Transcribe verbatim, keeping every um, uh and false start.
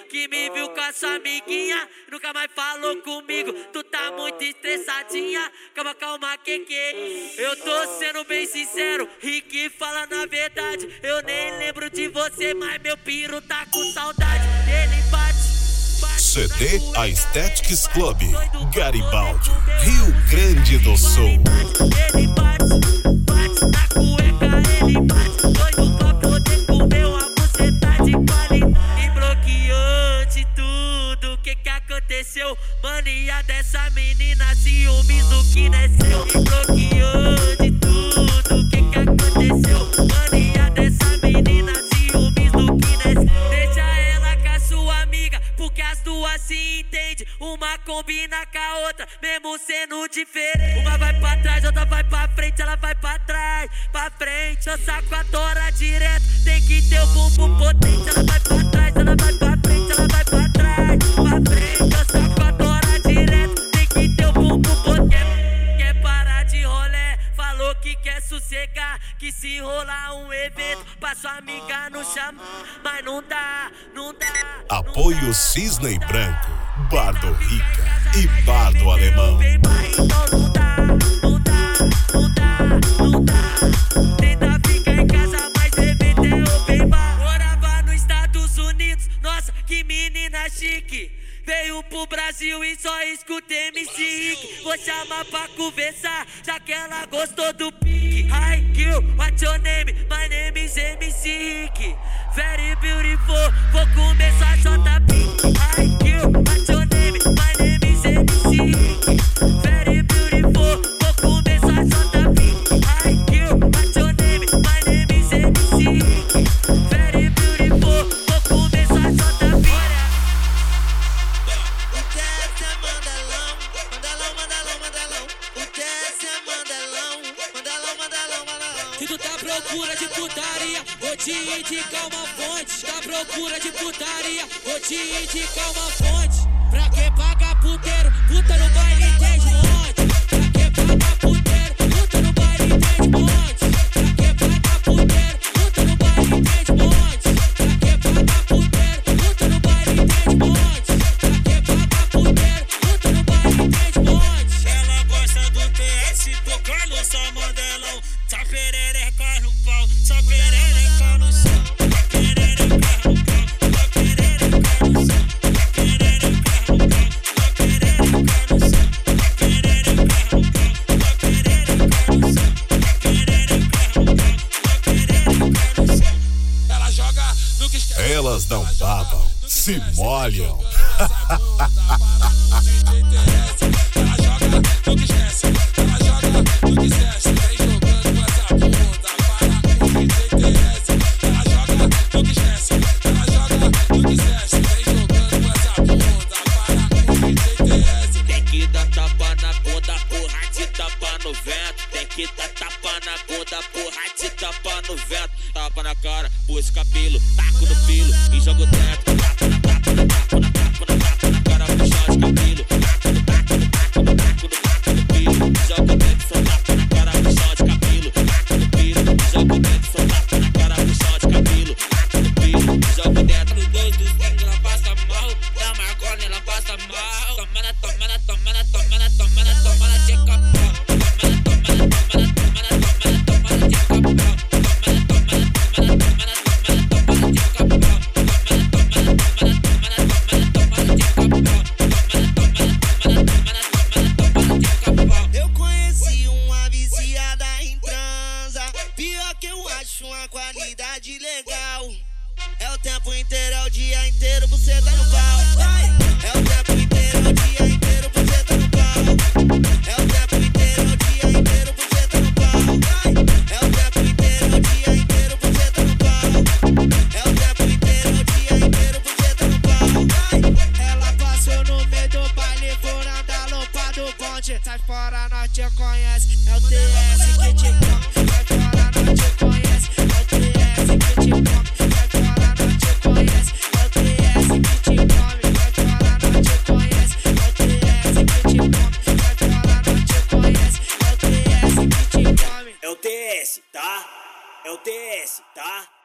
que me viu com a sua amiguinha, nunca mais falou comigo. Tu tá muito estressadinha, calma, calma, que que? Eu tô sendo bem sincero, Rick falando a verdade. Eu nem lembro de você, mas meu piro tá com saudade. Ele bate, bate. C D Aesthetics Club, Garibaldi, Rio Grande do Sul. Ele bate, bate na cueca, ele bate. Doido pra poder comer uma buceta de qualidade. E bloqueou de tudo, que que aconteceu? Mania dessa menina, ciúmes do que desceu. E bloqueou de tudo, que que aconteceu? Mania dessa menina, ciúmes do que desceu. Deixa ela com a sua amiga, porque as duas se entendem. Uma combina com a outra, mesmo sendo diferente. Uma vai pra trás, outra vai pra frente, ela vai pra trás, pra frente. Eu saco a tora direto, tem que ter o bumbum potente. Ela vai pra trás, ela vai pra frente, ela vai pra trás, pra frente. Eu saco a tora direto, tem que ter o bumbum potente. Quer parar de rolé, falou que quer sossegar, que se rolar um evento, pra sua amiga não chama. Mas não dá, não dá. Apoio Cisne Branco, Bardo Rica e Bardo Alemão. Então não dá, não dá, não dá, não dá. Tenta ficar em casa, mas evento é open bar. Morava nos Estados Unidos, nossa, que menina chique. Veio pro Brasil e só escuta M C Rick. Vou chamar pra conversar, já que ela gostou do pique. Hi, girl, what's your name? My name is M C Rick. Very beautiful, vou começar J P. Hi, girl, what's your name? My name is M C Rick. Very beautiful, vou começar J P. Hi, girl, what's your name? My name is M C Rick. Very beautiful, vou começar J P. Se tu tá à procura de putaria, vou te indicar uma fonte. Tá à procura de putaria, vou te indicar uma fonte. Pra que pagar puteiro, puta no baile tem de monte. Pra que pagar puteiro, puta no baile tem de monte. Pra que pagar puteiro, puta no baile tem de monte. Pra que pagar puteiro, puta no baile tem de monte. Pra que pagar puteiro, puta no baile tem de monte. Ela gosta do T S tocando só mandelão. Só perereca no pau, só perereca no chão. Só perereca no pau, só perereca no chão. Só perereca no pau, só perereca no chão. Só perereca no pau, só perereca no chão. Só perereca no pau, só perereca no chão. Ela joga no que esquece. Elas não babam, se molham. Ela joga no que esquece. Ela joga no que esquece. Vem jogando com essa bunda para o que te interessa. Ela joga no que esquece. Ela joga no que esquece. Vem jogando com essa bunda para o que te interessa. Tem que dar tapa na bunda, porra de tapa no vento. Tem que dar tapa na bunda, porra de tapa no vento. Tapa na cara, pus cabelo, taco no pilo e jogo dentro. Tapa na tapa na tapa na tapa na tapa na cara, puxão de cabelo. Taco no taco no taco no taco no taco no pilo. Jogo dentro, só tapa na cara, puxão de cabelo. Taco no pilo, jogo dentro, só tapa na cara, puxão de cabelo. Taco no pilo, jogo dentro. No dois do cinco ela passa mal, na margona ela passa mal. Toma na, toma na, toma na, toma na, toma na, toma na de capão. Toma na, toma na, toma na, toma na, toma na, toma na de capão. Toma na, toma na, toma na, toma na, toma na, toma na de capão. Toma na, toma na, toma na, toma na, toma na, toma na de capão. Toma na, toma na, toma na, toma na, toma na, toma na de capão. Eu conheci uma viciada em transa. Pior que eu acho uma qualidade legal. É o tempo inteiro, é o dia inteiro, você tá no pau. É o tempo inteiro, é o dia inteiro, você tá no pau. É o tempo inteiro, é o dia inteiro, você tá no pau. É o tempo inteiro, é o dia inteiro, você tá no pau. É o tempo inteiro, é o dia inteiro, você tá no pau. Ela passou no meio do baile, furando a lupa do ponte. Sai fora, nós te conhece. É o T S que te come. Sai fora, nós te conhece. É o T S que te come. Sai fora, nós te conhece. É o T S que te come. Sai fora, nós te conhece. É o T S que te come. Sai fora, nós te conhece. É o T S que te come. É o T S, tá? É o T S, tá?